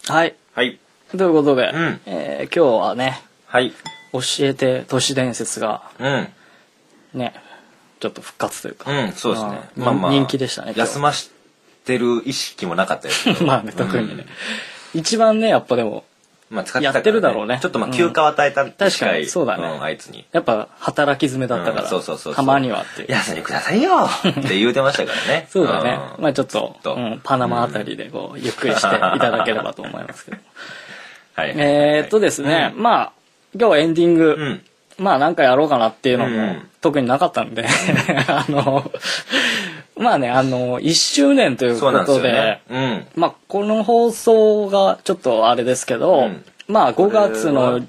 はい。 はい。 ということで、 うん今日はね、 はい。 教えて都市伝説がうん。 ね、ちょっと復活というか、 うん、そうですね。 人気でしたね。 休ましてる意識もなかったですけど。 まあね、特にね。一番ね、やっぱでも、 まあ使ってたから、ね、 やってるだろうね。 ちょっとまあ休暇を与えたって確かに、そうだね。 あいつに。 やっぱ働き詰めだったから、 そうたまにはっていう。 休んでくださいよって言うてましたからね。 そうだね。まあちょっと、パナマあたりでこう、ゆっくりしていただければと思いますけど。 はい。 ですね、まあ、今日はエンディング、まあなんかやろうかなっていうのも特になかったんで、まあね、1周年ということで、まあこの放送がちょっとあれですけど、まあ5月の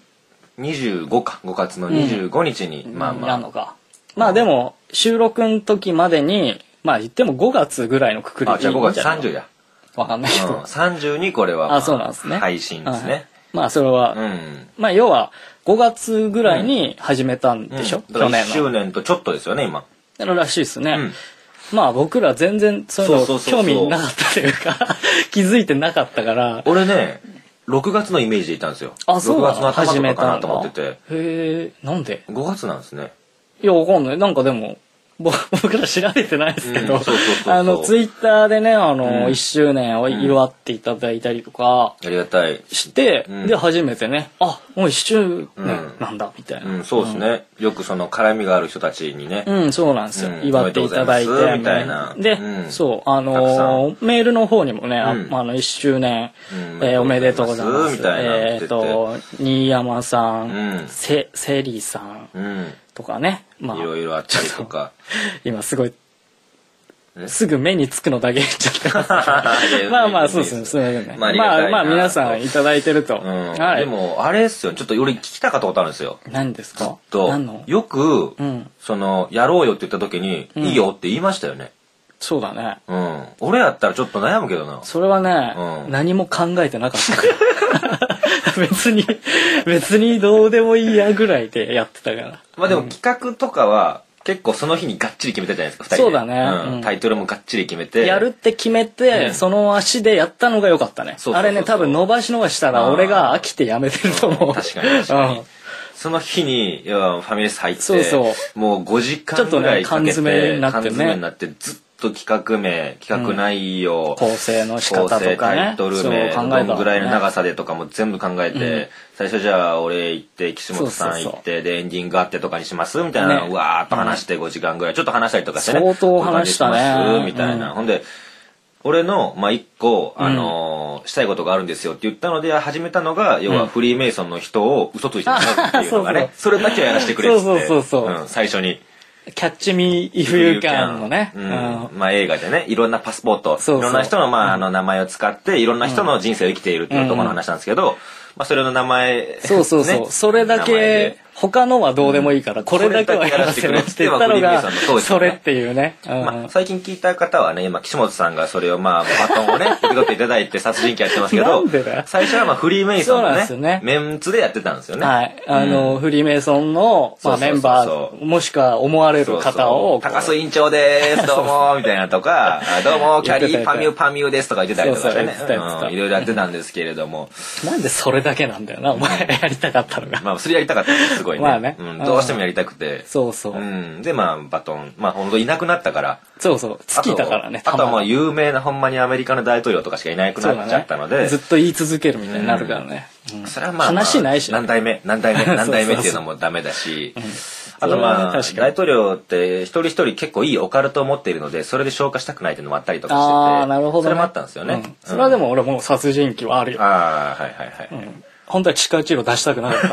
25か、5月の25日に、まあまあ。 なのか。まあでも収録の時までに、まあ言っても5月ぐらいのくくりでいいんじゃない？ じゃあ5月30や。 わかんないけど。 30にこれは、 そうなんですね。 配信ですね。 まあそれは、まあ要は5月ぐらいに始めたんでしょ、去年の。 1周年とちょっとですよね、今。 らしいですね。まあ僕ら全然そういうの興味なかったというか、気づいてなかったから。 俺ね、6月のイメージでいたんですよ。 そう 6月の頭とかかなと思ってて。 へえ、なんで ?5 月なんですね。 いや、わかんない。なんかでも、僕ら調べてないですけど、ツイッターでね、1周年を祝っていただいたりとか、 ありがたい。 して、で、初めてね、もう1周年なんだ、みたいな。 そうですね。よくその絡みがある人たちにね。 そうなんですよ。祝っていただいて。 みたいな。 で、そう、メールの方にもね、1周年、おめでとうございます。 みたいな。 新山さん、セリーさん、とかね、まあいろいろあったりとか今すごいすぐ目につくのだけ言っちゃってますまあまあそうですね、すみませんね。まあ皆さんいただいてると。 でもあれですよ、ちょっと俺聞きたかったことあるんですよ。 何ですか？ よくそのやろうよって言った時にいいよって言いましたよね。 そうだね。 俺やったらちょっと悩むけどな。 それはね、何も考えてなかったから別にどうでもいいやぐらいでやってたから。 まあでも企画とかは結構その日にがっちり決めたじゃないですか、2人で。 そうだね。 タイトルもがっちり決めて。 やるって決めて、その足でやったのが良かったね。あれね、多分伸ばししたら俺が飽きてやめてると思う。 確かに。その日にファミレス入って、もう5時間ぐらいかけて、 缶詰になってずっと企画内容、 構成の仕方とかね、 タイトル名、どんぐらいの長さでとかも全部考えて、最初じゃあ俺行って岸本さん行ってでエンディングあってとかにしますみたいなのをわーっと話して5時間ぐらいちょっと話したりとかしてね、 相当話したねみたいな。ほんで俺の一個したいことがあるんですよって言ったので始めたのが、要はフリーメイソンの人を嘘ついてもらうっていうのがね、それだけはやらせてくれって最初に。 キャッチミーイフユーキャンのね、 映画でね、いろんなパスポート、いろんな人の名前を使っていろんな人の人生を生きているっていうところの話なんですけど、それの名前、 それだけ他のはどうでもいいからこれだけはやらせてくれって言ったのがそれっていうね。 最近聞いた方はね、今岸本さんがそれをバトンをね受け取っていただいて殺人鬼やってますけど、最初はフリーメイソンのねメンツでやってたんですよね。 はい、フリーメイソンのメンバーもしくは思われる方を高須委員長ですどうもみたいなとかどうもキャリーパミュですとか言ってたりとかしてね、いろいろやってたんですけれども、 なんでそれだけなんだよなお前やりたかったのが。 それやりたかったすごいね。どうしてもやりたくて。でバトン本当いなくなったから。 尽きたからね。 あとは有名なほんまにアメリカの大統領とかしかいなくなっちゃったので、 ずっと言い続けるみたいになるからね。 それは話ないし何代目っていうのもダメだし、あと大統領って一人一人結構いいオカルトを持っているので、それで消化したくないっていうのもあったりとかしてて、それもあったんですよね。 それはでも俺も殺人鬼はあるよ。本当は地下一路出したくなかった。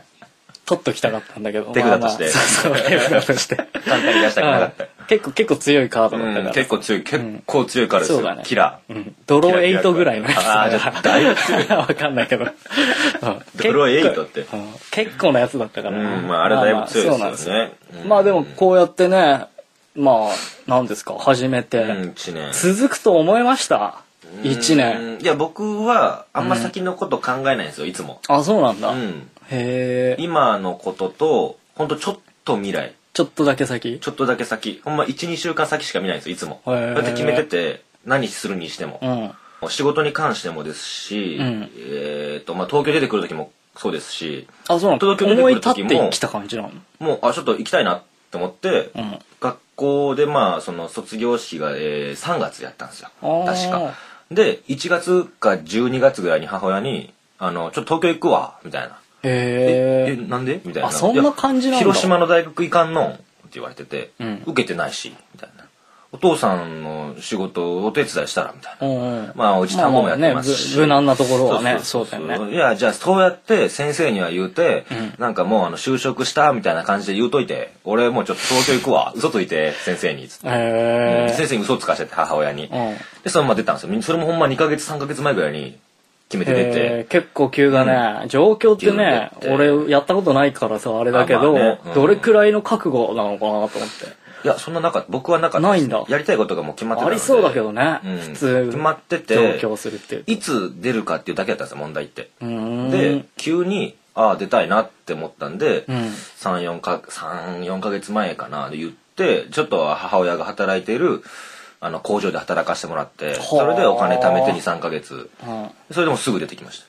取っときたかったんだけど。 手札として。 手札として。 簡単に出したくなかった。 結構強いカードだったから。 結構強いカードですよ。キラー。ドロー8ぐらいのやつ。 じゃあだいぶ強い。 わかんないけど。ドロー8って。 結構なやつだったから。 あれだいぶ強いですよね。 でもこうやってね、何ですか、始めて。続くと思いました。1年。 いや僕はあんま先のこと考えないんですよ、いつも。 そうなんだ。へえ。 今のこととほんとちょっと未来、 ちょっとだけ先ほんま 1,2 週間先しか見ないんですよいつも。こうやって決めてて何するにしても、 仕事に関してもですし、まあ、東京出てくる時もそうですし、 あ、そうなの。 東京出てくる時も思い立って来た感じなの。 もうちょっと行きたいなって思って、学校でまあその卒業式が、3月やったんですよ、確か。で1月か12月ぐらいに母親にちょっと東京行くわみたいな。なんでみたいな。 そんな感じなんだ。 広島の大学行かんのって言われてて、受けてないしみたいな。お父さんの仕事をお手伝いしたらみたいな。まあうち単語もやってますし、 無難なところはね、そうだよね。 いや、じゃあそうやって先生には言うて、なんかもう就職したみたいな感じで言うといて、俺もうちょっと東京行くわ、嘘ついて先生につって、先生に嘘つかせて母親に。でそのまま出たんですよ。それもほんま2ヶ月3ヶ月前ぐらいに決めて出て。 結構急だね。状況ってね、俺やったことないからさあれだけど、どれくらいの覚悟なのかなと思って。 いや、そんな僕はなかったです。ないんだ。やりたいことがもう決まってたので。 ありそうだけどね。普通。 決まってて、 上京するっていう。 いつ出るかっていうだけだったんですよ、問題って。で、急に、出たいなって思ったんで、3、4ヶ月前かなで言って、ちょっと母親が働いている、工場で働かせてもらって、それでお金貯めて2、3ヶ月。それでもすぐ出てきました。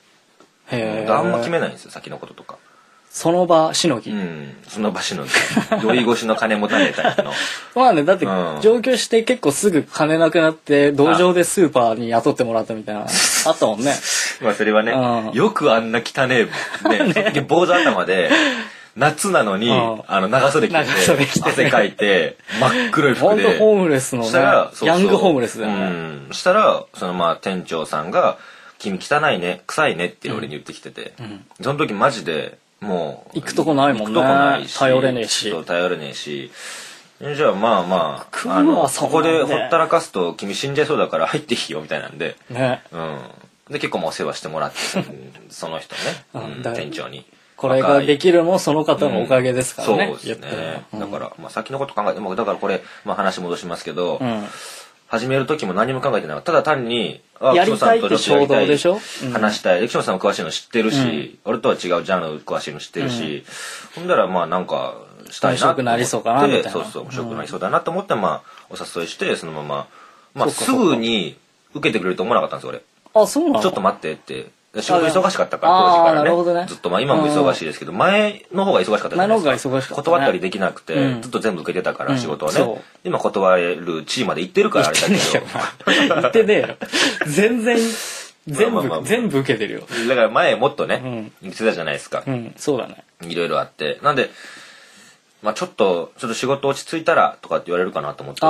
あんま決めないんですよ、先のこととか。 その場しのぎ。 その場しのぎ。酔い越しの金持たねえタイプの。 まあね、だって上京して結構すぐ金なくなって道場でスーパーに雇ってもらったみたいなあったもんね。 まあそれはね、よくあんな汚ねえね、坊主頭で夏なのに長袖着て汗かいて真っ黒い服で。 ほんとホームレスのね、ヤングホームレスだよね。 そしたらまあ店長さんが君汚いね臭いねって俺に言ってきてて、その時マジで。もう行くとこないもんね。頼れねえし。 頼れねえし。じゃあまあまあここでほったらかすと君死んじゃいそうだから入っていいよみたいなんで、で結構もうお世話してもらってその人ね、店長に。 これができるもその方のおかげですからね。 そうですね。だからまあ先のこと考えてもだからこれまあ話戻しますけど。始める時も何も考えてなかった。ただ単に、 やりたいって衝動でしょ、 話したい。岸本さんも詳しいの知ってるし、俺とは違うジャンル詳しいの知ってるし、ほんだらまあなんかしたいなと思って。 面白くなりそうかなみたいな。 そうそう、面白くなりそうだなと思ってまあお誘いして、そのまま、まあすぐに受けてくれると思わなかったんですよ、俺。 あ、そうなの？ ちょっと待ってって。仕事忙しかったから当時からねずっとまあ今も忙しいですけど前の方が忙しかったじゃないですか。断ったりできなくてずっと全部受けてたから仕事をね。今断れる地位まで行ってるからあれだけど。行ってねえよ。全然全部受けてるよ。 だから前もっとね言ってたじゃないですか。 そうだね。 いろいろあってなんで。まあちょっと仕事落ち着いたらとかって言われるかなと思って。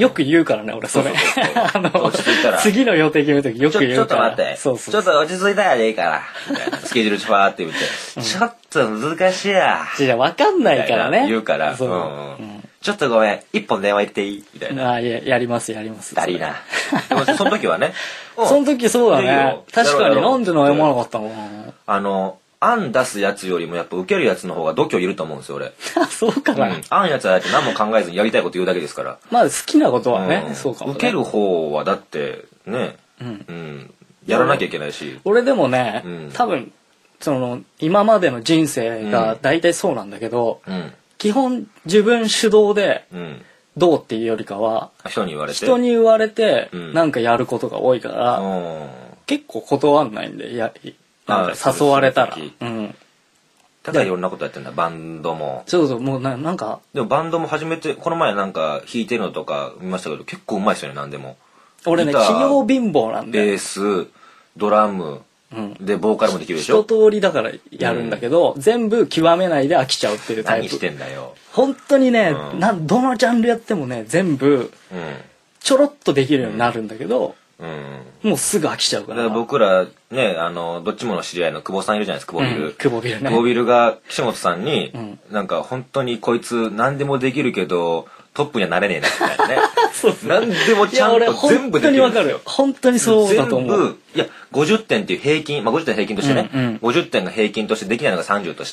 よく言うからね、俺それ。 落ち着いたら。 次の予定決めるときよく言うから。 ちょっと待って。ちょっと落ち着いたらでいいから。みたいな。スケジュールファーって言って。ちょっと難しいや。 わかんないからね。 言うから。ちょっとごめん。一本電話行っていいみたいな。 やります。 だりな。でもその時はね。 その時そうだね。確かになんで悩まなかったのかな。 案出すやつよりもやっぱ受けるやつの方が度胸いると思うんですよ俺。 そうかな。 案やつはやって何も考えずにやりたいこと言うだけですから。 まあ好きなことはね、そうかもね。 受ける方はだってね、やらなきゃいけないし。 俺でもね、多分今までの人生が大体そうなんだけど、基本自分主導でどうっていうよりかは人に言われてなんかやることが多いから結構断んないんでなんか誘われたら。 だからいろんなことやってんだ、バンドも。 そうもうなんか。 でもバンドも始めて、この前なんか弾いてるのとか見ましたけど、結構うまいですよね、なんでも。 俺ね、器用貧乏なんで。 ベース、ドラム、で、ボーカルもできるでしょ。 一通りだからやるんだけど、全部極めないで飽きちゃうっていうタイプ。 何してんだよ。 本当にね、どのジャンルやってもね、全部、ちょろっとできるようになるんだけど、もうすぐ飽きちゃうから。 僕らねどっちもの知り合いの久保さんいるじゃないですか、久保ビル。 久保ビルね。 久保ビルが岸本さんになんか本当にこいつ何でもできるけどトップにはなれねえなみたいなね。何でもちゃんと全部できるんですよ。 本当にそうだと思う。 全部いや50点っていう平均、まあ50点平均としてね、50点が平均としてできないのが30として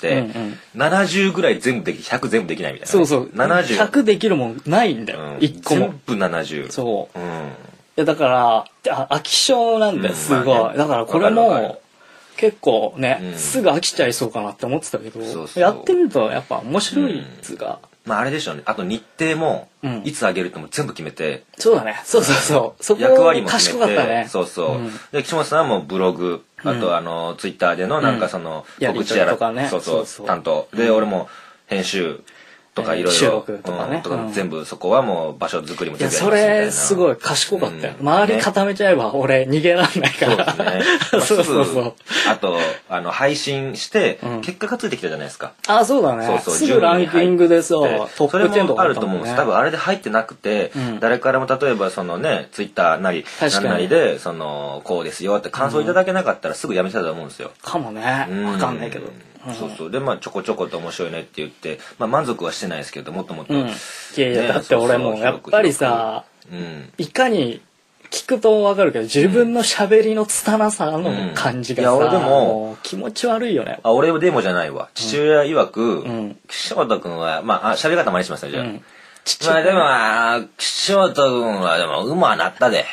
、70ぐらい全部でき100全部できないみたいな。 そうそう。100できるもんないんだよ。1個も。 全部70。 そう。いやだから飽き性なんだよ、すごい。だからこれも結構ね、すぐ飽きちゃいそうかなって思ってたけど、やってみるとやっぱ面白いっつうか、 まああれでしょうね。あと日程も、いつあげるっても全部決めて。 そうだね。そう。そこ役割も決賢めて。 かったね。 そう。で、岸本さんはもうブログ、あとツイッターでのなんかその、 告知やらとかね。 そう担当。で、俺も編集とかいろいろ。 収録とかね。 全部そこはもう場所作りも全部やりますみたいな。 それすごい賢かったよ。周り固めちゃえば俺逃げらんないから。 そうですね。そう。あと、配信して、結果がついてきたじゃないですか。 あ、そうだね。すぐランキングでさ、トップ10とかあると思うんです。多分あれで入ってなくて、誰からも例えばそのね、ツイッターなり、なんなりで、その、こうですよって感想いただけなかったらすぐやめてたと思うんですよ。 かもね。わかんないけど。 そう。で、まあ、ちょこちょこと面白いねって言って、まあ、満足はしてないですけど、もっともっと。いや、だって俺もやっぱりさ、いかに、聞くとわかるけど、自分の喋りの拙さの感じがさ、俺でも気持ち悪いよね。 あ、俺でもじゃないわ。父親曰く、岸本くんは、まあ、喋り方真似しますね、じゃあ。まあでも、岸本くんはでも、馬なったで。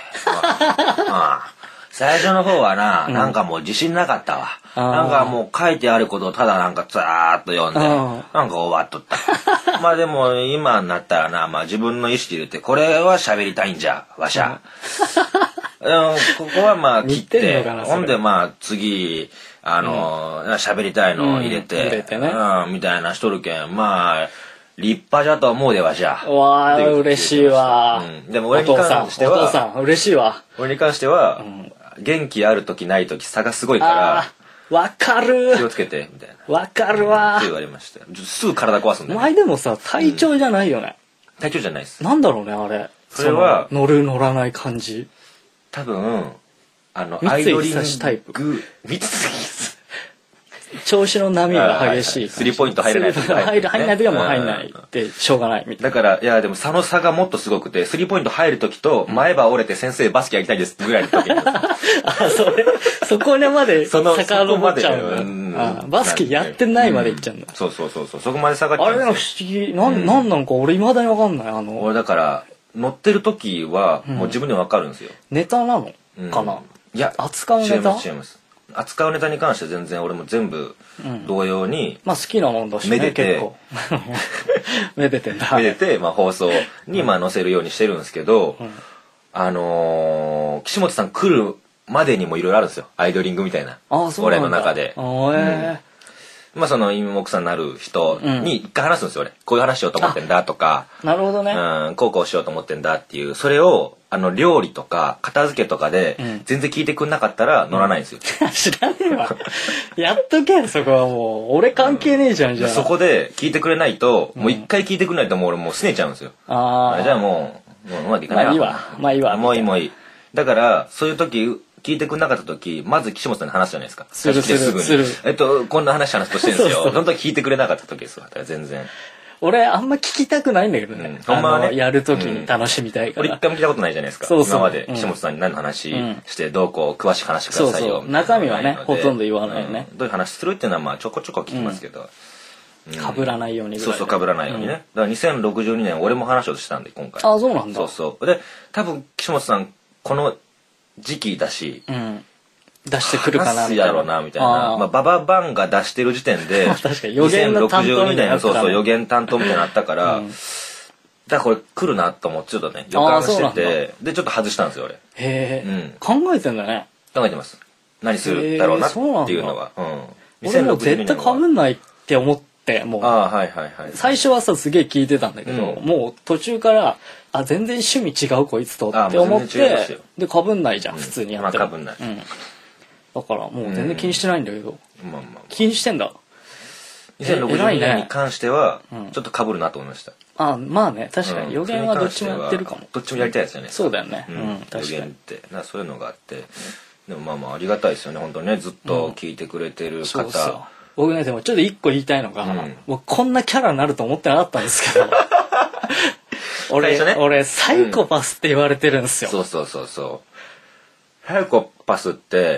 最初の方はな、なんかもう自信なかったわ。なんかもう書いてあることをただなんかザーっと読んで、なんか終わっとった。まあでも今になったらな、まあ自分の意識で言って、これは喋りたいんじゃ、わしゃ。ここはまあ切って、ほんでまあ次、喋りたいのを入れて、みたいなしとるけん、まあ、立派じゃと思うでわしゃ。 わあ、嬉しいわ。 でも俺に関しては、 お父さん、嬉しいわ。 俺に関しては、元気ある時ない時差がすごいから、 わかる。 気をつけてみたいな。 わかるわ。 って言われました。すぐ体壊すんで。 前でもさ、体調じゃないよね。 体調じゃないです。 なんだろうね、あれ。 それは乗る乗らない感じ。 多分アイドリング調子の波が激しい。 スリーポイント入れない。 入んない時はもう入んないってしょうがないみたいな。 だからいやでもその差がもっとすごくて、スリーポイント入る時と前歯折れて先生バスケやりたいですぐらいの時。 そこまで遡っちゃうんだ。バスケやってないまでいっちゃうんだ。 そうそこまで下がっちゃう。 あれの不思議なんなんか俺未だにわかんない。 俺だから乗ってる時はもう自分でわかるんですよ。 ネタなのかな。 いや扱うネタ。 違います。扱うネタに関しては全然俺も全部同様に、 まあ好きなもんだしね、結構めでてんだ。 めでて、まあ、放送にまあ載せるようにしてるんですけど、岸本さん来るまでにもいろいろあるんですよ、アイドリングみたいな。俺の中で。まあその妹さんになる人に一回話すんですよ俺。こういう話しようと思ってんだとか。 なるほどね。 こうしようと思ってんだっていう、それを料理とか片付けとかで全然聞いてくんなかったら乗らないんですよ。 知らねえわ。やっとけそこはもう俺関係ねえじゃんじゃあ。 そこで聞いてくれないと、もう一回聞いてくれないともう俺もう拗ねちゃうんですよ。じゃあもううまくいかないわ。 まあいいわ。 もういい。だからそういう時聞いてくれなかった時、まず岸本さんに話すじゃないですか。 する。 こんな話すとしてるんですよ。その時聞いてくれなかった時ですわ。だから全然。 俺あんま聞きたくないんだけどね。 ほんまはね。 やる時に楽しみたいから。 俺一回も聞いたことないじゃないですか。今まで岸本さんに何の話してどうこう詳しく話してくださいよ。 中身はね、ほとんど言わないよね。 どういう話するっていうのはまあちょこちょこ聞きますけど。 被らないように。 そう被らないようにね。だから2062年俺も話をしたんで今回。 あ、そうなんだ。 そう。で、多分岸本さんこの時期だし、 出してくるかなみたいな。まあバババンが出してる時点で、 確かに予言の担当みたいな。 予言担当みたいになったから、だからこれ来るなと思ってちょっとね予感してて、でちょっと外したんですよ俺。 へえ。考えてんだね。 考えてます。何するだろうなっていうのが。 俺も絶対被んないって思ってもう。最初はさすげえ聞いてたんだけど、もう途中から全然趣味違うこいつとって思って、で被んないじゃん普通にやってる。 被んない。 だからもう全然気にしてないんだけど。気にしてんだ。 2060年に関してはちょっと被るなと思いました。 まあね、確かに予言はどっちもやってるかも。 どっちもやりたいですよね。 そうだよね。 予言ってそういうのがあって、でもまあありがたいですよね本当にね、ずっと聞いてくれてる方。 僕ねでもちょっと一個言いたいのが、僕こんなキャラになると思ってなかったんですけど。俺サイコパスって言われてるんですよ。 そう。サイコパスって、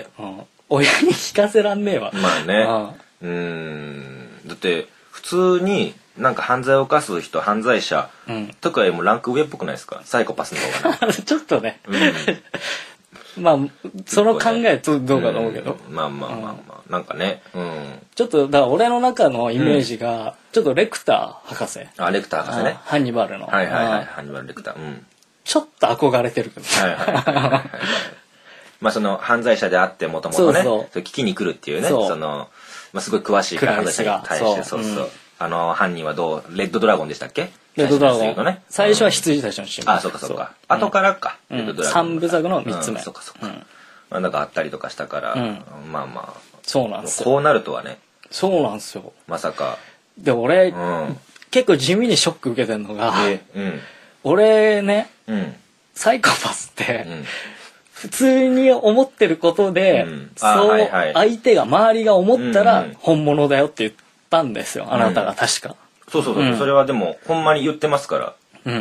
親に聞かせらんねえわ。 まあね。だって普通になんか犯罪を犯す人、犯罪者とかよりもランク上っぽくないですか、サイコパスの方が。 ちょっとね。まあその考えとどうかと思うけど。 まあ。 なんかね、 ちょっとだから俺の中のイメージがちょっとレクター博士、 レクター博士ね、 ハンニバルの、 ハンニバルレクター、 ちょっと憧れてるけど、 まあその犯罪者であってもともとね、聞きに来るっていうね、そのまあすごい詳しい犯罪者に対して、そう犯人はレッドドラゴンでしたっけ？ レッドドラゴン。最初は羊たちのシーン。 そうかそうか。後からか。レッドドラゴン。 3部作の3つ目。 そうかそうか。まあなんかあったりとかしたから、まあまあ。 そうなんですよ。 こうなるとはね。 そうなんですよ。 まさか。 で、俺、結構地味にショック受けてるのが、俺ね、サイコパスって、普通に思ってることで、そう相手が周りが思ったら本物だよって言ったんですよ、あなたが確か。 そう、それはでもほんまに言ってますから、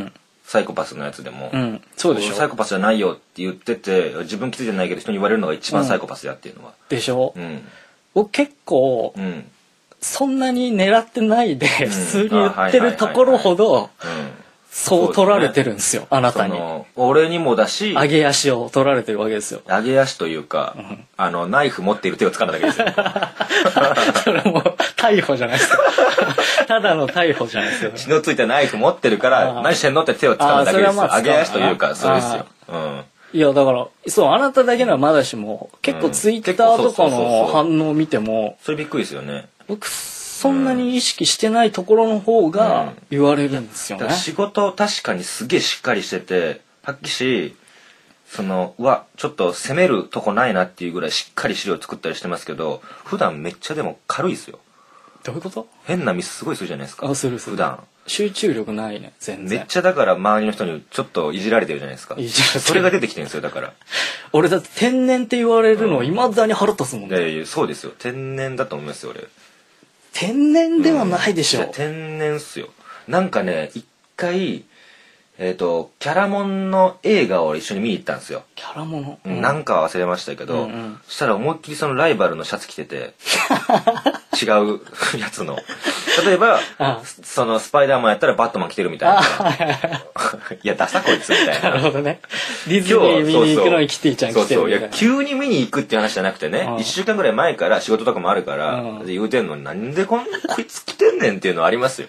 サイコパスのやつでも、 そうでしょ、 サイコパスじゃないよって言ってて、自分気づいてないけど人に言われるのが一番サイコパスやっていうのは。 でしょ、僕結構、そんなに狙ってないで普通に言ってるところほど、そう取られてるんですよ、あなたに。 俺にもだし、 上げ足を取られてるわけですよ。 上げ足というか、ナイフ持っている手を掴んだだけですよ。 それも逮捕じゃないですか。ただの逮捕じゃないですよ。 血のついたナイフ持ってるから、何してんのって手を掴んだだけですよ。上げ足というか、そうですよ。 いや、だから、そう、あなただけならまだしも、結構ツイッターとかの反応を見ても、 それびっくりですよね。 僕、そんなに意識してないところの方が言われるんですよね。 仕事確かにすげえしっかりしてて、発揮し、ちょっと攻めるとこないなっていうぐらいしっかり資料作ったりしてますけど、普段めっちゃでも軽いですよ。 どういうこと？ 変なミスすごいするじゃないですか。 する。 普段。 集中力ないね、全然。 めっちゃだから周りの人にちょっといじられてるじゃないですか。それが出てきてるんですよ、だから。 俺だって天然って言われるの未だに腹立つもんね。 いやそうですよ。天然だと思いますよ、俺。 天然ではないでしょ。 天然っすよ。なんかね、一回、キャラモンの映画を一緒に見に行ったんですよ。 キャラモン、 なんか忘れましたけど、そしたら思いっきりそのライバルのシャツ着てて、違うやつの。例えば、そのスパイダーマンやったらバットマン着てるみたいな。いや、ダサこいつみたいな。 なるほどね。ディズニー見に行くのにキティちゃん着てるみたいな。 いや、急に見に行くっていう話じゃなくてね、1週間ぐらい前から仕事とかもあるから、言うてんのになんでこいつ着てんねんっていうのはありますよ。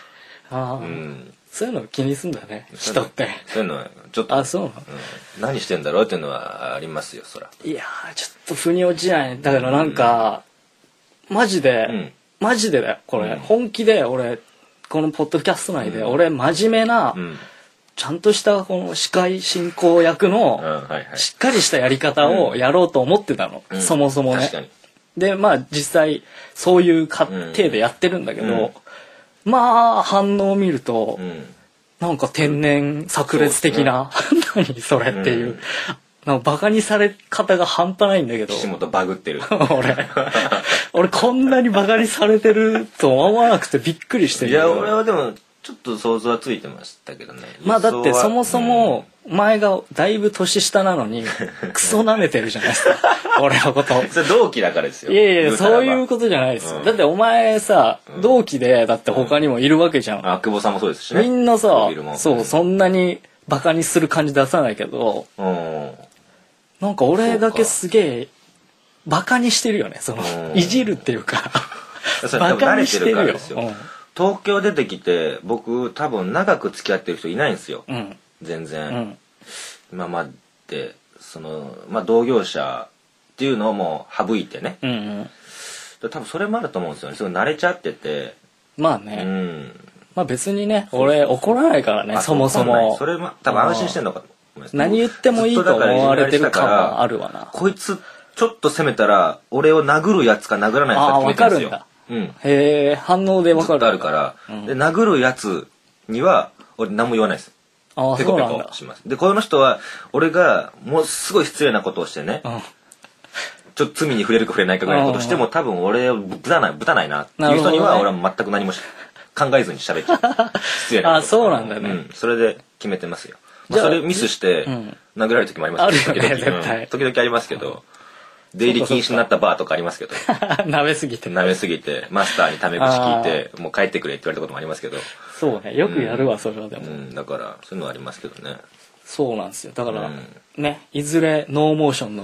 そういうの気にすんだね、人って。 そういうのはちょっと、 そうなの、 何してんだろうっていうのはありますよ、そら。 いやー、ちょっと腑に落ちない。だからなんか、マジでだよ、これ。本気で俺、このポッドキャスト内で、俺真面目な、ちゃんとしたこの司会進行役の、しっかりしたやり方をやろうと思ってたの。そもそもね。で、まあ実際、そういう過程でやってるんだけど、まあ反応を見ると、なんか天然炸裂的な、何それっていう、なんかバカにされ方が半端ないんだけど。 岸本バグってる。 俺こんなにバカにされてると思わなくてびっくりしてる。 いや、俺はでもちょっと想像はついてましたけどね。 まあだってそもそも前がだいぶ年下なのにクソ舐めてるじゃないですか。俺のこと。 それ同期だからですよ。 いやいや、そういうことじゃないですよ。だってお前さ、同期でだって他にもいるわけじゃん。 久保さんもそうですしね。 みんなさ、そう、そんなにバカにする感じ出さないけど、なんか俺だけすげえバカにしてるよね。そのいじるっていうかバカにしてるよ。 東京出てきて僕多分長く付き合ってる人いないんですよ、全然、今まで同業者っていうのをもう省いてね、多分それもあると思うんですよね。すごい慣れちゃってて。 まあね、まあ別にね、俺怒らないからね、そもそも。 それも多分安心してんのかと思います。 何言ってもいいと思われてる感はあるわな。 こいつちょっと攻めたら俺を殴るやつか殴らないやつか決めてるんですよ。 わかるんだ。へえ、反応で分かる。 あるから、で殴るやつには俺何も言わないです。ペコペコします。でこの人は俺がもうすごい失礼なことをしてね、ちょっと罪に触れるか触れないかぐらいのことしても多分俺をぶたないなっていう人には俺は全く何も考えずに喋っちゃう。失礼なこと。 そうなんだね。 それで決めてますよ。それミスして殴られる時もありますけど、時々ありますけど。出入り禁止になったバーとかありますけど。 舐めすぎて。 マスターにタメ口聞いて、もう帰ってくれって言われたこともありますけど。 そうね、よくやるわ、それはでも。 だから、そういうのはありますけどね。 そうなんですよ。だから、ね、いずれノーモーションの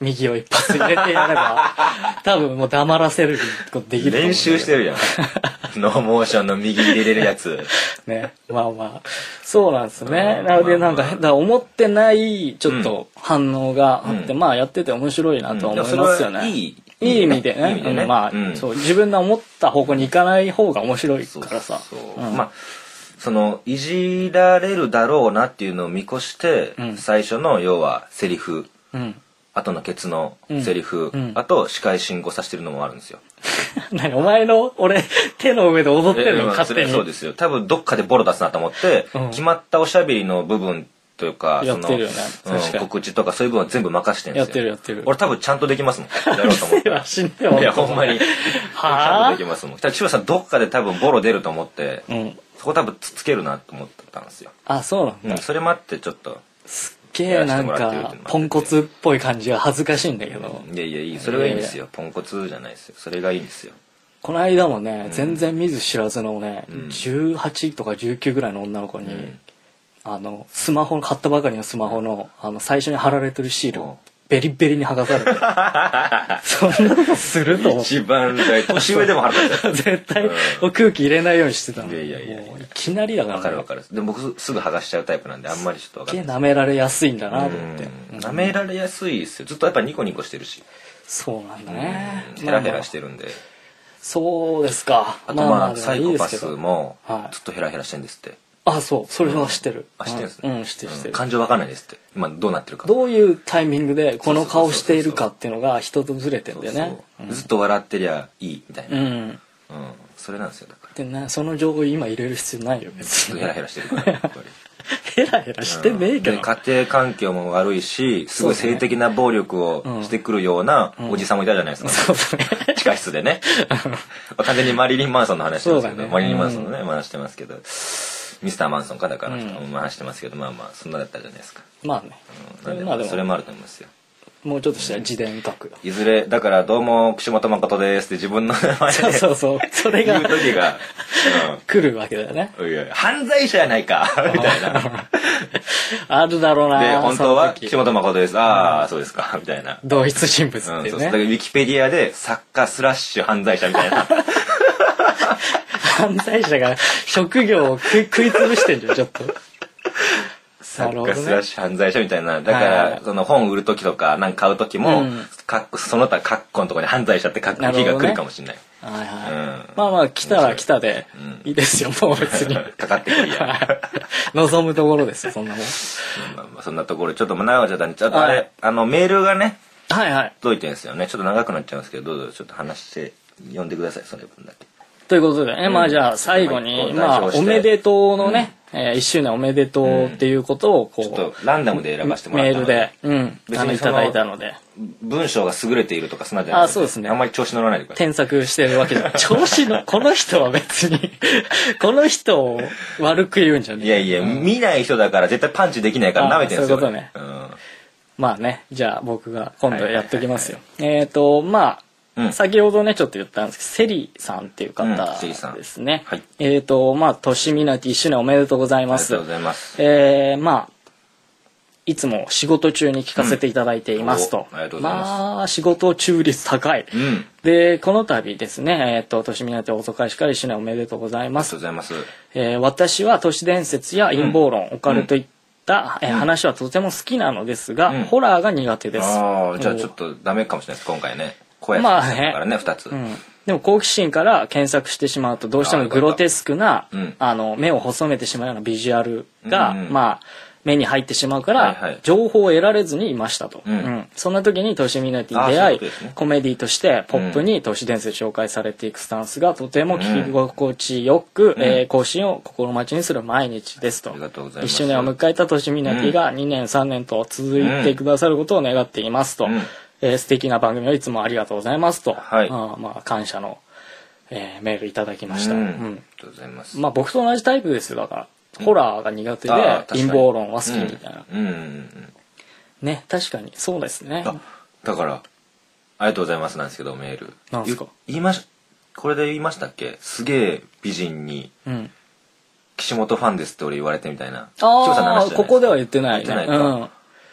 右を一発入れてやれば多分もう黙らせることできると思う。 練習してるやんノーモーションの右入れれるやつね、まあまあそうなんですね。なのでなんか、だから思ってないちょっと反応があって、まあやってて面白いなと思いますよね。いい意味でね。まあ、そう自分の思った方向に行かない方が面白いからさ。 まあそのいじられるだろうなっていうのを見越して、最初の要はセリフ、後のケツのセリフ、あと司会進行させてるのもあるんですよ。 何お前の俺手の上で踊ってるの勝手に。 そうですよ。多分どっかでボロ出すなと思って、決まったおしゃべりの部分というか、 その告知とかそういう部分は全部任してるんですよ。 やってる。 俺多分ちゃんとできますもん。やろうと思って。いやほんまにちゃんとできますもん。千葉さんどっかで多分ボロ出ると思って、そこ多分つけるなと思ってたんですよ。 あ、そうなんだ。 それもあってちょっと。 すっげえなんかポンコツっぽい感じが恥ずかしいんだけど。 いやそれがいいんですよ。ポンコツじゃないですよ。それがいいんですよ。 この間もね、全然見ず知らずのね、18とか19ぐらいの女の子に、スマホ買ったばかりのスマホの最初に貼られてるシールをベリベリに剥がされてそんなことすると思って。 一番年上でも腹立った絶対空気入れないようにしてたの。 いやいきなりだからね。わかる。でも僕すぐ剥がしちゃうタイプなんであんまりちょっとわかんない。 舐められやすいんだなと思って。 舐められやすいですよ。ずっとやっぱニコニコしてるし。 そうなんだね。 ヘラヘラしてるんで。 そうですか。 あとまあサイコパスもずっとヘラヘラしてるんですって。 あ、そう。それは知ってる。 知ってるんですね。 知ってる。 感情わかんないですって。今どうなってるか。 どういうタイミングでこの顔しているかっていうのが人とずれてんだよね。 ずっと笑ってりゃいいみたいな。それなんですよだから。 でね、その情報今入れる必要ないよ別に。 ヘラヘラしてるからやっぱり。 ヘラヘラしてねえけど。 家庭環境も悪いし、すごい性的な暴力をしてくるようなおじさんもいたじゃないですか。 そうね。 地下室でね。完全にマリリン・マンソンの話してますけど、マリリン・マンソンのね話してますけど。ミスターマンソンかだから話してますけど、まあまあそんなだったじゃないですか。 まあね。 それもあると思いますよ。 もうちょっとしたら自伝書くよ。 いずれだからどうも岸本誠ですって自分の名前でそうそれが言う時が来るわけだよね。 いや犯罪者やないかみたいな。 あるだろうな。 で本当は岸本誠です。ああそうですかみたいな。 同一人物っていうね。 だからウィキペディアで作家スラッシュ犯罪者みたいな。 犯罪者が職業を食い潰してんじゃんちょっと。 作家スラッシュ犯罪者みたいな。だからその本売る時とかなんか買う時もその他カッコのところに犯罪者って書く日が来るかもしれない。まあまあ来たら来たでいいですよもう別に。 かかってくるやん。望むところですよそんなもん。 そんなところちょっと長くなっちゃったんでちょっとあれメールがね届いてるんですよね。ちょっと長くなっちゃいますけどどうぞちょっと話して読んでくださいそれ分だけ。 ということでね、まあじゃあ最後に、まあおめでとうのね、1周年おめでとうっていうことをこう、 ちょっとランダムで選ばせてもらったので、 メールで、いただいたので。 文章が優れているとかそんなじゃないですか。 そうですね。 あんまり調子乗らないでください。 添削してるわけじゃない。この人は別に、この人を悪く言うんじゃねえ。 いや見ない人だから絶対パンチできないから舐めてるんですよ。 そういうことね。まあね、じゃあ僕が今度やっておきますよ。まあ、先ほどねちょっと言ったんですけどセリさんっていう方ですね。まあとしみなき1周年おめでとうございます。 ありがとうございます。 まあいつも仕事中に聞かせていただいていますと。まあ仕事中率高い。でこの度ですねとしみなき遅かれしから1周年おめでとうございます。 ありがとうございす。 ます。 私は都市伝説や陰謀論オカルトいった話はとても好きなのですが、ホラーが苦手です。 じゃあちょっとダメかもしれないです今回ね。まあね、からね2つ、 でも好奇心から検索してしまうとどうしてもグロテスクな目を細めてしまうようなビジュアルがまあ目に入ってしまうから情報を得られずにいましたと、そんな時に都市ミナティに出会いコメディとしてポップに都市伝説紹介されていくスタンスがとても聞き心地よく更新を心待ちにする毎日ですと。1周年を迎えた都市ミナティが2年3年と続いてくださることを願っていますと。素敵な番組をいつもありがとうございますと、まあ感謝の、メールいただきました。ありがとうございます。まあ僕と同じタイプですよだから、ホラーが苦手で陰謀論は好きみたいな。ね確かにそうですね。 だからありがとうございますなんですけどメール。 なんですか。 これで言いましたっけ？すげえ美人に、岸本ファンですって俺言われてみたいな。 ここでは言ってないね。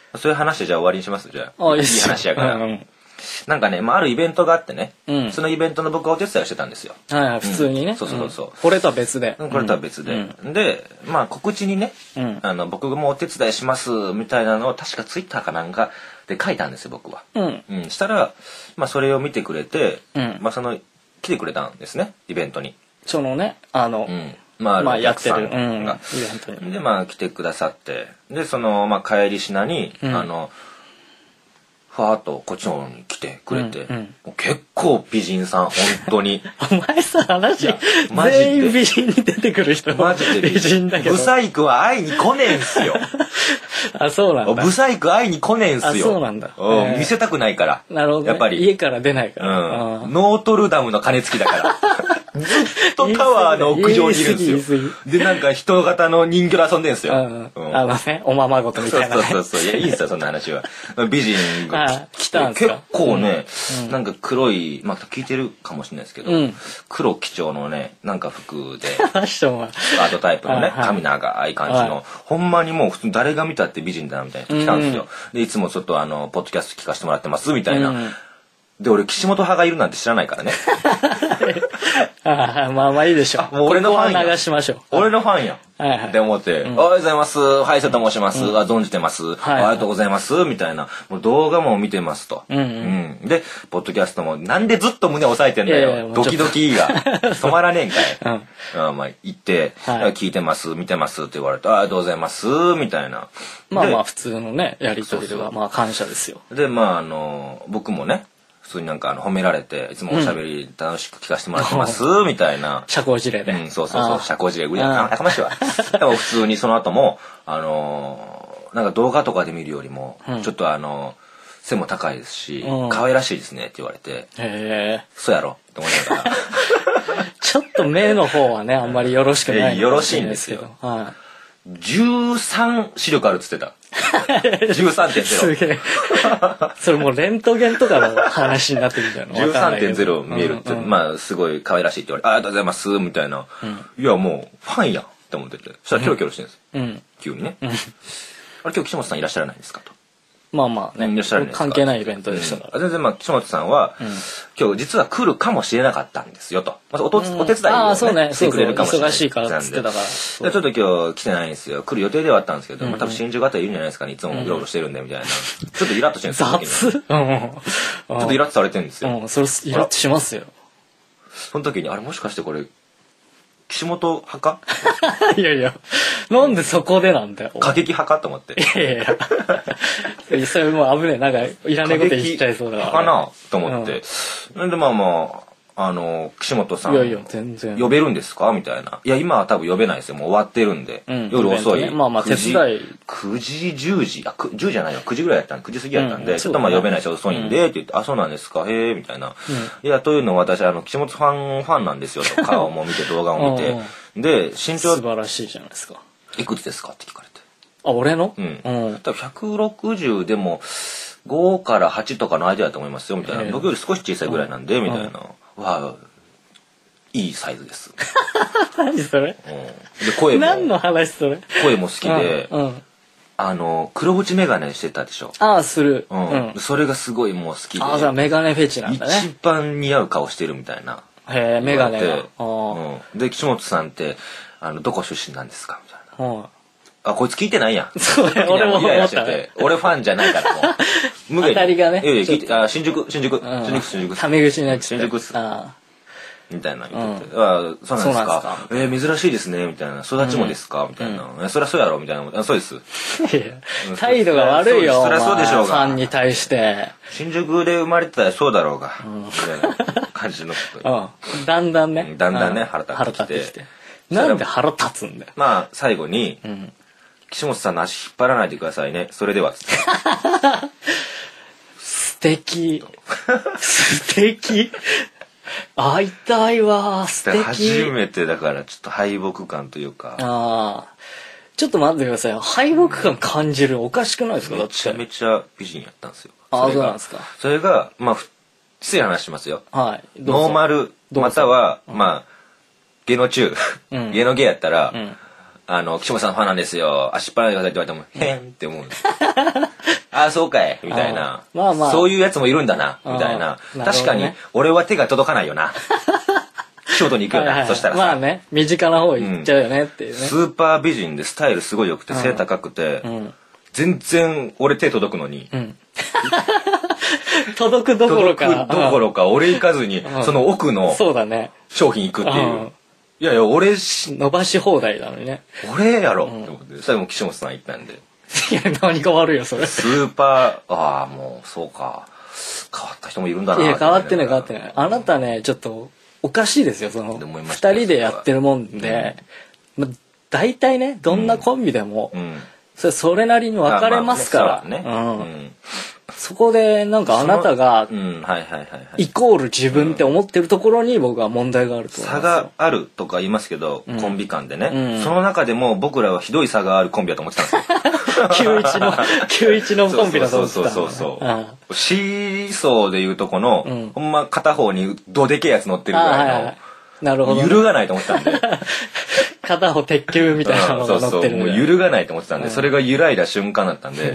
そういう話でじゃあ終わりにしますじゃあ。いい話やから。なんかね、あるイベントがあってね、そのイベントの僕がお手伝いしてたんですよ。 はい、普通にね。 そうそうそう。 これとは別で。 これとは別で。で、告知にね、僕もお手伝いしますみたいなのを確かツイッターかなんかで書いたんですよ、僕は。したら、それを見てくれて、来てくれたんですね、イベントに。 そのね、やってる、イベントに。 で、来てくださって、で、帰りしなに、ふわっとこっちの方に来てくれて、結構美人さん、本当に。 お前さ、話、全員美人に出てくる人。 マジで美人だけど。ブサイクは会いに来ねえんすよ。 あ、そうなんだ。 ブサイク会いに来ねえんすよ。 そうなんだ。 見せたくないから。 なるほど。やっぱり。家から出ないから。 ノートルダムの鐘つきだから。ずっとタワーの屋上にいるんですよ。で、なんか人型の人魚で遊んでんすよ。 おままごとみたいな。 そう。いや、いいんすよ、そんな話は。美人が来たんすか。 結構ね、なんか黒い、聞いてるかもしれないですけど、黒基調のね、なんか服で、スカートタイプのね、髪長い感じの、ほんまにもう普通誰が見たって美人だなみたいな人来たんですよ。で、いつもちょっとポッドキャスト聞かせてもらってます、みたいな。で、俺、岸本派がいるなんて知らないからね。 いいでしょう。 もう俺のファンや。 流しましょう。 俺のファンや。って思って、おはようございます。はい、瀬戸申します。存じてます。ありがとうございます。みたいな。もう動画も見てますと。で、ポッドキャストも、なんでずっと胸押さえてんだよ。ドキドキが。止まらねえんかい。行って、聞いてます、見てますって言われて、ありがとうございます。みたいな。 普通のね、やりとりでは、感謝ですよ。 で、僕もね、普通になんか褒められて、いつもおしゃべり楽しく聞かせてもらってます、みたいな。 社交辞令で。 そう、社交辞令。やかましいわ。でも普通にその後も、なんか動画とかで見るよりも、ちょっと背も高いですし、可愛らしいですねって言われて、そうやろって思いながら。 ちょっと目の方はね、あんまりよろしくない。 よろしいんですよ。13視力あるっつってた。13.0。 すげえ。それもうレントゲンとかの話になってるんじゃない ?13.0 見えるって、すごい可愛らしいって言われて、ありがとうございます、みたいな。いや、もう、ファンやんって思ってて。そしたらキョロキョロしてるんです。急にね。あれ、今日岸本さんいらっしゃらないですかと。 関係ないイベントでしたから。 全然岸本さんは、今日実は来るかもしれなかったんですよと。お手伝いをしてくれるかもしれない。 忙しいからっつってたから。 ちょっと今日来てないんですよ。来る予定ではあったんですけど、多分新宿あたりいるんじゃないですかね。いつもうろうろしてるんでみたいな。ちょっとイラッとしてるんですよ。 雑？ ちょっとイラッとされてるんですよ。 それイラッとしますよ。 その時に、あれもしかしてこれ、岸本派かいやいや、なんでそこでなんだよ。 過激派かと思って。 いやいや。それもう危ねえ。なんか、いらねえこと言っちゃいそうだから。 かなと思って。で、岸本さん。 いやいや、全然。 呼べるんですかみたいな。いや、今は多分呼べないですよ。もう終わってるんで。夜遅い。 手伝い。 9時、10時。10じゃないよ。9時ぐらいやったんで、9時過ぎやったんで、ちょっと呼べないし遅いんで、って言って、あ、そうなんですか、へえ、みたいな。いや、というのは私、岸本ファンなんですよと。顔も見て、動画も見て。で、身長。 素晴らしいじゃないですか。 いくつですかって聞かれて。 あ、俺の？ 多分160でも、5から8とかの間だと思いますよ、みたいな。僕より少し小さいぐらいなんで、みたいな。わあ、いいサイズです。 何それ？ で、声も。 何の話それ？ 声も好きで、黒縁メガネしてたでしょ。 ああ、する。 それがすごいもう好きで。 ああ、じゃあメガネフェチなんだね。 一番似合う顔してるみたいな。 へえ、メガネが。 で、岸本さんって、どこ出身なんですかみたいな。あ、こいつ聞いてないやん。 そうね、俺も思ったね。俺ファンじゃないからもう。 無限に。当たりがね。 新宿。 タメ口になっちゃった。 新宿っす。みたいな言ってて。あ、そうなんですか。珍しいですね、みたいな。育ちもですかみたいな。そりゃそうやろみたいな。そうです。 態度が悪いよ。 そりゃそうでしょうが。 ファンに対して。 新宿で生まれてたらそうだろうが。みたいな感じの。 だんだんね。 腹立ってきて。 なんで腹立つんだよ。 最後に、岸本さんの足引っ張らないでくださいね。それでは。 素敵。素敵。会いたいわ。素敵。 初めてだからちょっと敗北感というか。 ちょっと待ってください。敗北感感じるおかしくないですか？ めちゃめちゃ美人やったんですよ。 そうなんですか。 それが、失礼な話しますよ。 はい。 ノーマル、または、芸能中、芸能芸やったら、岸本さんファンなんですよ。足引っ張らないでくださいって言われても、へんって思うんです。 あ、そうかいみたいな。 まあまあ。 そういうやつもいるんだな、みたいな。確かに、俺は手が届かないよな。ショートに行くよな、そしたらさ。 まあね、身近な方行っちゃうよねっていうね。 スーパー美人でスタイルすごい良くて、背高くて、全然俺手届くのに。 届くどころか。 届くどころか、俺行かずに、その奥の商品行くっていう。いやいや、俺伸ばし放題なのにね。 俺やろって思って。最後も岸本さん行ったんで。 いや、何か悪いよ、それ。 スーパー、ああ、もう、そうか。変わった人もいるんだな。 いや、変わってない、変わってない。あなたね、ちょっと、おかしいですよ、その、二人でやってるもんで、大体ね、どんなコンビでも、それなりに分かれますから。そこでなんかあなたがイコール自分って思ってるところに僕は問題があると思います。 差があるとか言いますけど、コンビ間でね、その中でも僕らはひどい差があるコンビだと思ってたんですよ。 91のコンビだと思ってた。 そう。C 層でいうとこの、ほんま片方にどでけえやつ乗ってるぐらいの。 なるほど。 揺るがないと思ってたんで。 片方鉄球みたいなのが乗ってる。 もう揺るがないと思ってたんで、それが揺らいだ瞬間だったんで。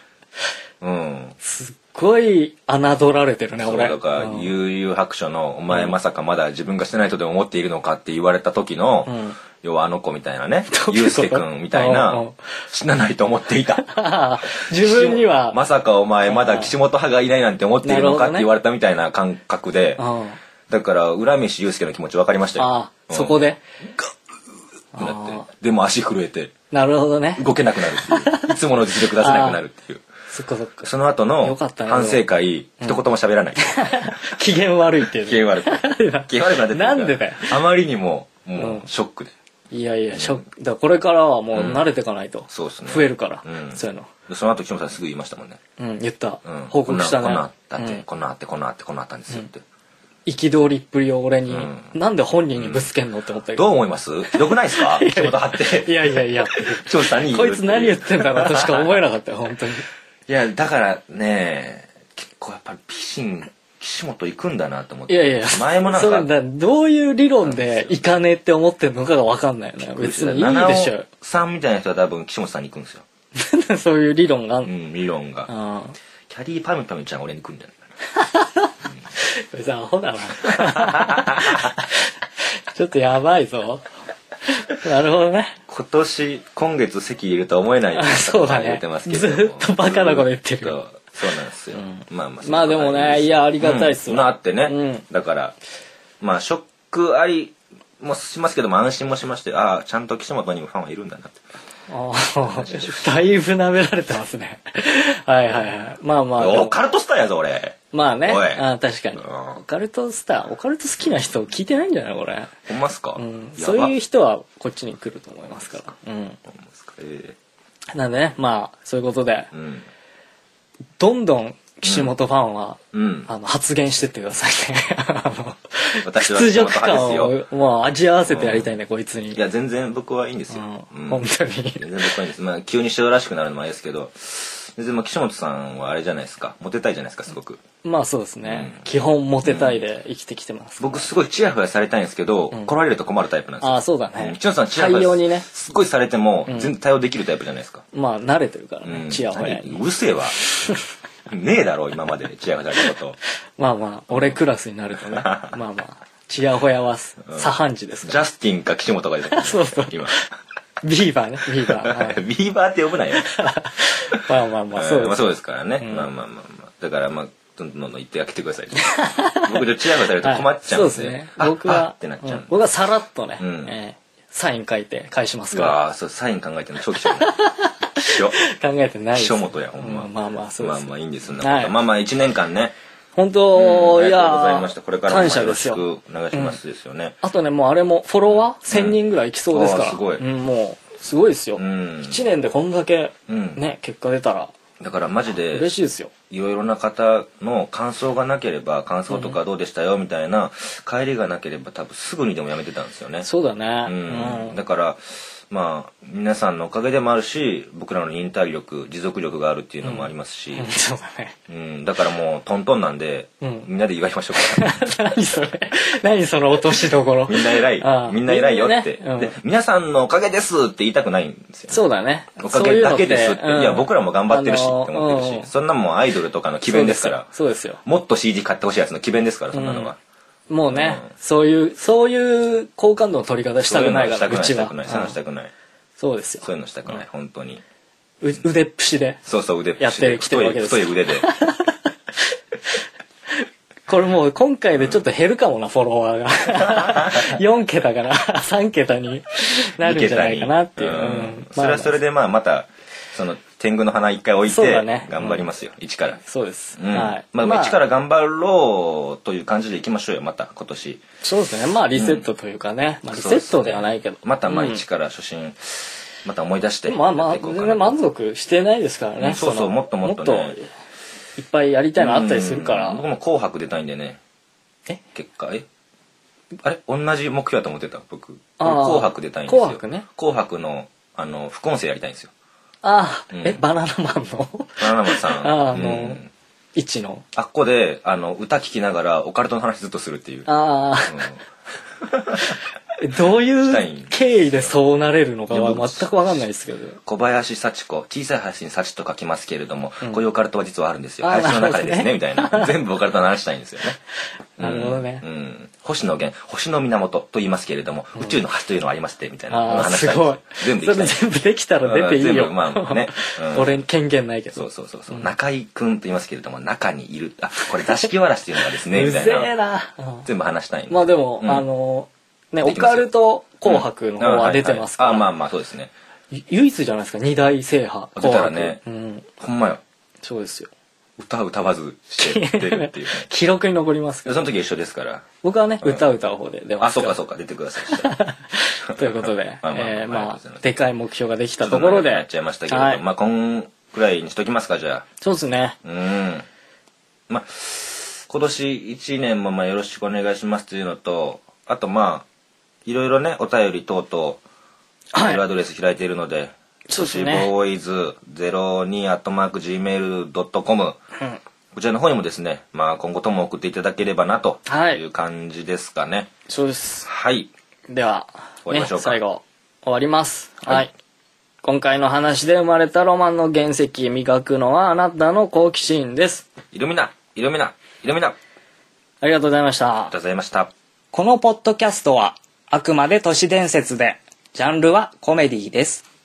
すっごい侮られてるね、俺。 だから悠々白書の「お前まさかまだ自分がしてないとでも思っているのか」って言われた時の、要はあの子みたいなね、ゆうすけくんみたいな、死なないと思っていた。 自分にはまさかお前まだ岸本派がいないなんて思っているのかって言われたみたいな感覚で、だから浦飯祐介の気持ち分かりましたよ。 そこでガッってなって、でも足震えて、 なるほどね、 動けなくなるっていう、いつもの実力出せなくなるっていう。その後の反省会、一言も喋らない。 機嫌悪いっていう。 機嫌悪くなって。 なんでだよ。 あまりにも、もう、ショックで。 いやいや、ショック。だからこれからはもう慣れていかないと。 そうですね。 増えるから、そういうの。 その後、岸本さんすぐ言いましたもんね。 言った。報告したね。 こんなあったんですよって。 憤りっぷりを俺に、なんで本人にぶつけんのって思ったけど。 どう思います？ひどくないですか？仕事張って。 いや。 岸本さんに言う。 こいつ何言ってんだろうとしか思えなかったよ、本当に。 いや、だからね、結構やっぱり美人、岸本行くんだなと思って。 いや。 前もなんか。 どういう理論で行かねえって思ってるのかが分かんないよね。別にいいでしょ。 さんみたいな人は多分岸本さんに行くんですよ。 そういう理論が。 理論が。キャリーパミュパミュちゃん俺に来るんじゃないかな。 これさ、アホだな。ちょっとやばいぞ。なるほどね。 今月籍入れるとは思えないようなそうだね。ずっとバカなこと言ってる。 そうなんですよ。 まあでもね、いや、ありがたいっすよ。 なってね。だから、まあショックありもしますけども安心もしまして、ああ、ちゃんと岸本にもファンはいるんだなって。 だいぶ舐められてますね。はい。まあ。 オカルトスターやぞ、俺。 まあね。確かに。オカルト好きな人聞いてないんじゃないこれ。 ほんまっすか？ そういう人はこっちに来ると思いますから。なんでね、まあ、そういうことで、どんどん岸本ファンは、発言してってくださいね。 私は岸本派ですよ。 屈辱感をもう味合わせてやりたいね、こいつに。 いや、全然僕はいいんですよ。 本当に。 全然僕はいいんです。まあ、急に人らしくなるのもあれですけど、全然岸本さんはあれじゃないですか。モテたいじゃないですか、すごく。 まあそうですね。基本モテたいで生きてきてます。 僕すごいチヤホヤされたいんですけど、来られると困るタイプなんですよ。 あ、そうだね。 岸本さんチヤホヤすっごいされても、全然対応できるタイプじゃないですか。 まあ慣れてるからね、チヤホヤに。 うるせえわ。ねえだろ、今までチヤホヤされたこと。 まあ、俺クラスになるとね。まあ、チヤホヤは左半時ですから。 ジャスティンか岸本が出てくる。 そう。今。ビーバーね、ビーバー。 ビーバーって呼ぶなよ。 まあ、そうです。 そうですからね。まあ。だからまあ、どんどん言ってあげてください。僕でチヤホヤされると困っちゃうんで。そうですね。 僕はってなっちゃう。 僕はさらっとね、サイン書いて返しますから。 ああ、そう、サイン考えてるの超貴重。 考えてないです。 貴重元や、ほんま。 まあ、そうです。 まあいいんです、そんなこと。まあ1年間ね。 本当、 いや、ありがとうございました。これからもよろしくお願いしますですよね。 あとね、もうあれもフォロワー1000人ぐらいいきそうですから。 すごい。 もう、すごいですよ。1年でこんだけね、結果出たら。 だからマジで、 嬉しいですよ。 いろいろな方の感想がなければ、感想とかどうでしたよみたいな帰りがなければ多分すぐにでもやめてたんですよね。 そうだね。 だから、 まあ皆さんのおかげでもあるし、僕らの忍耐力持続力があるっていうのもありますし、 そうだね、 だからもうトントンなんで、みんなで祝いましょうか。何それ、何その落としどころ。 みんな偉い、みんな偉いよって、で皆さんのおかげですって言いたくないんですよ、 そうだね、 おかげだけですって、いや僕らも頑張ってるしって思ってるし、そんなもんアイドルとかの詭弁ですから。 そうですよ、 もっと CD 買ってほしいやつの詭弁ですから、そんなのは。 もうね、そういう好感度の取り方したくないから、うちは。 そういうのしたくない。 そうですよ。 そういうのしたくない、本当に。 腕っぷしで。 そうそう、腕っぷしで。 やってきてるわけです。 太い腕で。 これもう今回でちょっと減るかもな、フォロワーが。4桁から3桁になるんじゃないかなっていう。 それはそれでまた、その天狗の花一回置いて頑張りますよ、一から。 そうです。 まあ一から頑張ろうという感じでいきましょうよ、また今年。 そうですね、まあリセットというかね、リセットではないけど。 また一から初心、また思い出して。 まあ全然満足してないですからね。 そうそう、もっともっとね。 いっぱいやりたいのあったりするから。 僕も紅白出たいんでね。結果、あれ同じ目標だと思ってた、僕。紅白出たいんですよ。 紅白ね。 紅白の、副音声やりたいんですよ。 バナナマンのバナナマンさん。 一の。 あっこで、歌聴きながらオカルトの話ずっとするっていう。 どういう経緯でそうなれるのかは全く分かんないですけど。 小林幸子、小さい林に幸と書きますけれども、こういうオカルトは実はあるんですよ。林の中でですね、みたいな。全部オカルトの話したいんですよね。 なるほどね。 星野源、星の源と言いますけれども、宇宙の端というのはありまして、みたいな話したい。 すごい。全部できたら出ていいよ。俺権限ないけど。 そう。中井くんと言いますけれども、中にいる。これ座敷わらしっていうのがですね、みたいな。 うぜえな。 全部話したい。 まあでも、ね、オカルト紅白の方は出てますから。 まあそうですね。 唯一じゃないですか、2大制覇。 出たらね。ほんまよ。 そうですよ。 歌わずして出るっていう。 記録に残りますけど。その時一緒ですから。 僕はね、歌う方で出ますから。 そうか、出てください。 ということで、まあ、でかい目標ができたところで。 やっちゃいましたけれど、まあ、こんくらいにしときますか、じゃあ。 そうですね。 まあ、今年1年もよろしくお願いしますというのと、あとまあ、いろいろね、お便り等々、メールアドレス開いているので、 そうですね。 boys02@gmail.com、こちらの方にもですね、まあ今後とも送っていただければなという感じですかね。 そうです。 はい。 では、最後、終わります。はい。今回の話で生まれたロマンの原石、磨くのはあなたの好奇心です。 イルミナ。ありがとうございました。 ありがとうございました。 このポッドキャストは、あくまで都市伝説で、ジャンルはコメディです。